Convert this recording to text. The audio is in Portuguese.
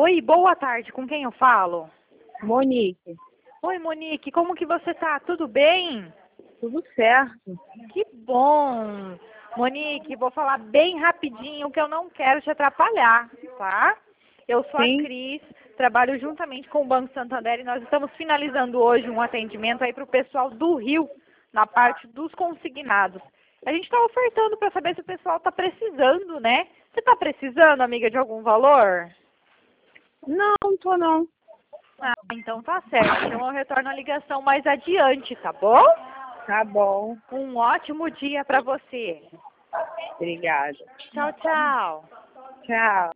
Oi, boa tarde. Com quem eu falo? Monique, Oi, Monique. Como que você tá? Tudo bem? tudo certo? Que bom. Monique, vou falar bem rapidinho que eu não quero te atrapalhar, tá? Eu sou a Sim. Cris, trabalho juntamente com o Banco Santander e nós estamos finalizando hoje um atendimento aí para o pessoal do Rio, na parte dos consignados. A gente está ofertando para saber se o pessoal está precisando, né? Você está precisando, amiga, de algum valor? Não, tô não. Ah, então tá certo. Então eu retorno a ligação mais adiante, tá bom? Tá bom. Um ótimo dia para você. Obrigada. Tchau, tchau. Tchau.